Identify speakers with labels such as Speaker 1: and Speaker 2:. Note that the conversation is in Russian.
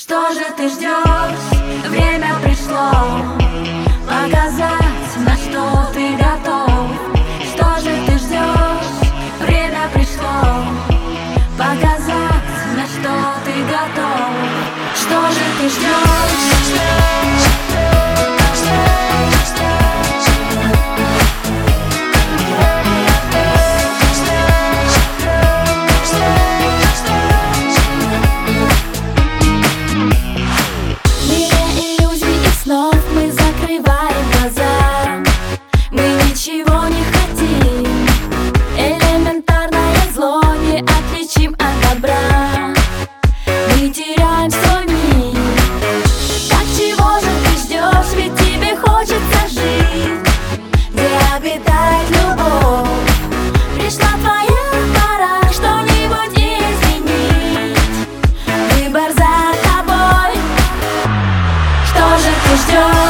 Speaker 1: Что же ты ждешь? Время пришло показать, на что ты готов. Что же ты ждешь? Время пришло показать, на что ты готов. Что же ты ждешь?
Speaker 2: Мы закрываем глаза, мы ничего не хотим. Элементарное зло не отличим от добра. Мы теряем свой мир. Так чего же ты ждешь? Ведь тебе хочется жить, где обитает любовь. Пришла твоя пора что-нибудь изменить. Выбор за тобой. Что же ты ждешь?